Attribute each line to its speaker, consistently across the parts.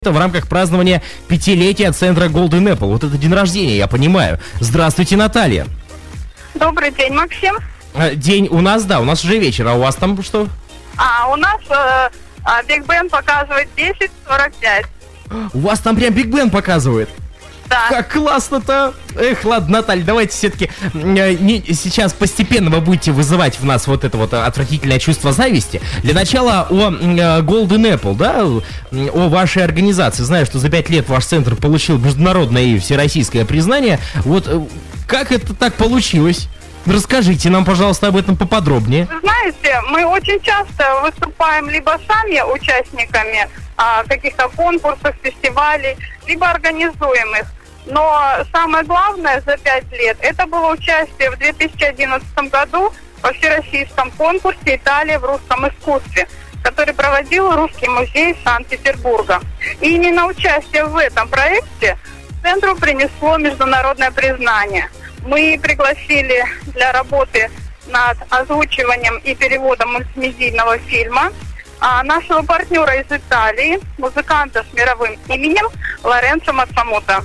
Speaker 1: в рамках празднования 5-летия центра Golden Apple. Вот это день рождения, я понимаю. Здравствуйте, Наталья.
Speaker 2: Добрый день, Максим.
Speaker 1: День у нас, да, у нас уже вечер, а у вас там что?
Speaker 2: У нас Биг Бен показывает 10:45.
Speaker 1: У вас там прям Биг Бен показывает?
Speaker 2: Да.
Speaker 1: Как классно-то! Эх, ладно, Наталья, давайте все-таки сейчас постепенно вы будете вызывать в нас вот это вот отвратительное чувство зависти. Для начала о Golden Apple, да, о вашей организации. Знаю, что за 5 лет ваш центр получил международное и всероссийское признание. Вот как это так получилось? Расскажите нам, пожалуйста, об этом поподробнее.
Speaker 2: Вы знаете, мы очень часто выступаем либо сами участниками каких-то конкурсов, фестивалей, либо организуем их. Но самое главное за 5 лет это было участие в 2011 году во всероссийском конкурсе «Италия в русском искусстве», который проводил Русский музей Санкт-Петербурга. И именно участие в этом проекте центру принесло международное признание. Мы пригласили для работы над озвучиванием и переводом мультимедийного фильма нашего партнера из Италии, музыканта с мировым именем Лоренцо Мацамото.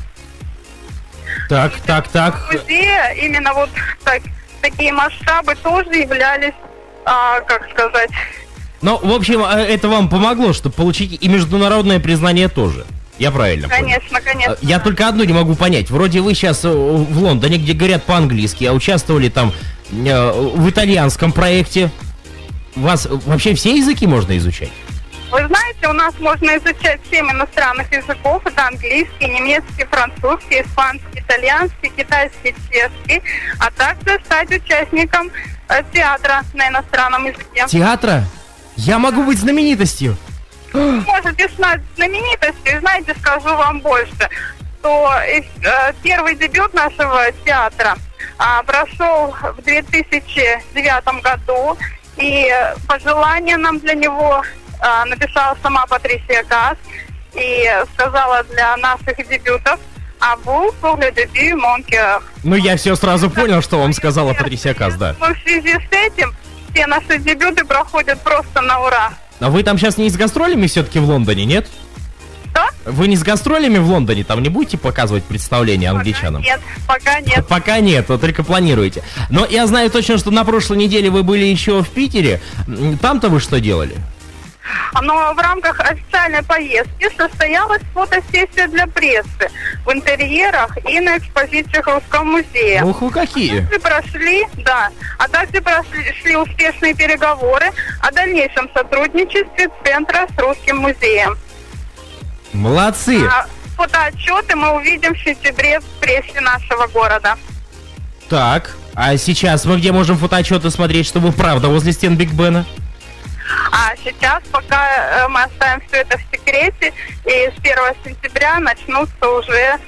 Speaker 1: Так.
Speaker 2: В музее именно вот такие масштабы тоже являлись, как сказать...
Speaker 1: Ну, в общем, это вам помогло, чтобы получить и международное признание тоже. Я правильно понял?
Speaker 2: Конечно.
Speaker 1: Я только одно не могу понять. Вроде вы сейчас в Лондоне, где говорят по-английски, а участвовали там в итальянском проекте. У вас вообще все языки можно изучать?
Speaker 2: Вы знаете, у нас можно изучать 7 иностранных языков. Это английский, немецкий, французский, испанский, итальянский, китайский, чешский. А также стать участником театра на иностранном языке.
Speaker 1: Театра? Я могу быть знаменитостью.
Speaker 2: Можете стать знаменитостью. И знаете, скажу вам больше, что первый дебют нашего театра прошел в 2009 году. И пожелание нам для него написала сама Патрисия Каас и сказала для наших дебютов: «А vous pour le début, mon cœur».
Speaker 1: Ну, я все сразу понял, что вам сказала Патрисия Каас, да.
Speaker 2: Но в связи с этим все наши дебюты проходят просто на ура.
Speaker 1: А вы там сейчас не с гастролями все-таки в Лондоне, нет?
Speaker 2: Что?
Speaker 1: Вы не с гастролями в Лондоне? Там не будете показывать представление англичанам?
Speaker 2: Пока нет.
Speaker 1: Пока нет, вы только планируете. Но я знаю точно, что на прошлой неделе вы были еще в Питере. Там-то вы что делали?
Speaker 2: Но в рамках официальной поездки состоялась фотосессия для прессы в интерьерах и на экспозициях Русского музея.
Speaker 1: Ух вы какие!
Speaker 2: А также прошли успешные переговоры о дальнейшем сотрудничестве центра с Русским музеем.
Speaker 1: Молодцы!
Speaker 2: Фотоотчеты мы увидим в сентябре в прессе нашего города.
Speaker 1: Так, а сейчас мы где можем фотоотчеты смотреть, чтобы правда возле стен Биг Бена?
Speaker 2: А сейчас пока мы оставим все это в секрете, и с 1 сентября начнутся уже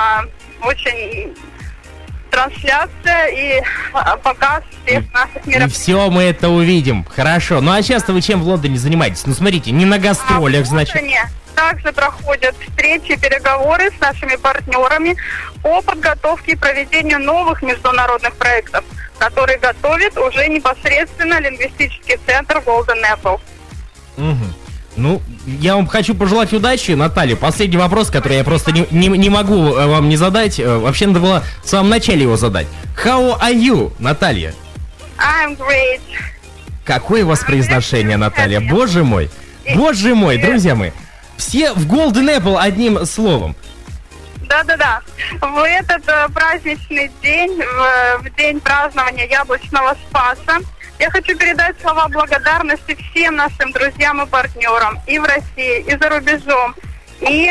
Speaker 2: очень трансляция и показ всех наших мероприятий.
Speaker 1: И все мы это увидим. Хорошо. Ну а часто вы чем в Лондоне занимаетесь? Ну смотрите, не на гастролях, значит.
Speaker 2: Также проходят встречи и переговоры с нашими партнерами по подготовке и проведению новых международных проектов, которые готовит уже непосредственно лингвистический центр Golden Apple.
Speaker 1: Угу. Ну, я вам хочу пожелать удачи, Наталья. Последний вопрос, который я просто не могу вам не задать. Вообще надо было в самом начале его задать. How are you, Наталья?
Speaker 2: I'm great.
Speaker 1: Какое у вас произношение, Наталья? Боже мой, друзья мои. Все в Golden Apple одним словом.
Speaker 2: Да. В этот праздничный день, в день празднования Яблочного Спаса, я хочу передать слова благодарности всем нашим друзьям и партнерам и в России, и за рубежом. И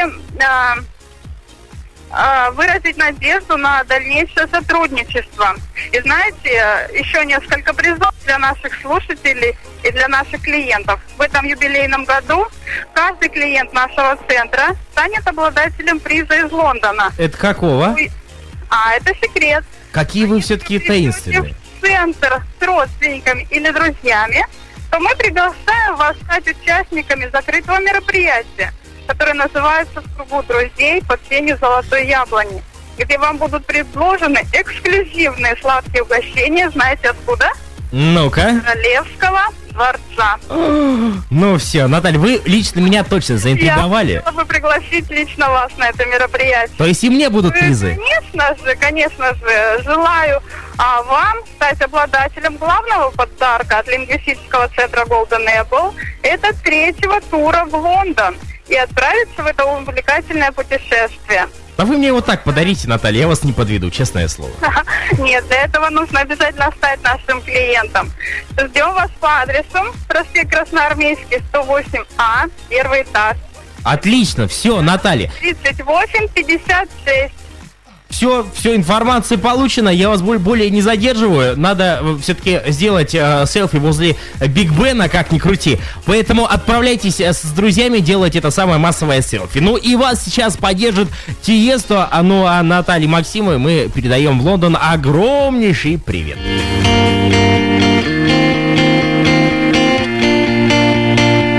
Speaker 2: выразить надежду на дальнейшее сотрудничество. И знаете, еще несколько призов для наших слушателей и для наших клиентов. В этом юбилейном году каждый клиент нашего центра станет обладателем приза из Лондона.
Speaker 1: Это какого?
Speaker 2: Это секрет.
Speaker 1: Какие вы все-таки таинственные.
Speaker 2: В центр с родственниками или друзьями, то мы приглашаем вас стать участниками закрытого мероприятия, который называется «В кругу друзей под тенью золотой яблони», где вам будут предложены эксклюзивные сладкие угощения, знаете откуда?
Speaker 1: Ну-ка.
Speaker 2: Королевского дворца.
Speaker 1: Ну все, Наталья, вы лично меня точно заинтриговали.
Speaker 2: Я хотела бы пригласить лично вас на это мероприятие.
Speaker 1: То есть и мне будут призы?
Speaker 2: Конечно же, желаю вам стать обладателем главного подарка от лингвистического центра Golden Apple. Это 3-го тура в Лондон. И отправиться в это увлекательное путешествие.
Speaker 1: А вы мне его так подарите, Наталья, я вас не подведу, честное слово.
Speaker 2: Нет, для этого нужно обязательно стать нашим клиентом. Ждем вас по адресу проспект Красноармейский, 108А, 1-й этаж.
Speaker 1: Отлично, все, Наталья.
Speaker 2: 3856.
Speaker 1: Все, информация получена, я вас более не задерживаю. Надо все-таки сделать селфи возле Биг Бена, как ни крути. Поэтому отправляйтесь с друзьями делать это самое массовое селфи. Ну и вас сейчас поддержит Тиесто, а Наталье Максимовой мы передаем в Лондон огромнейший привет.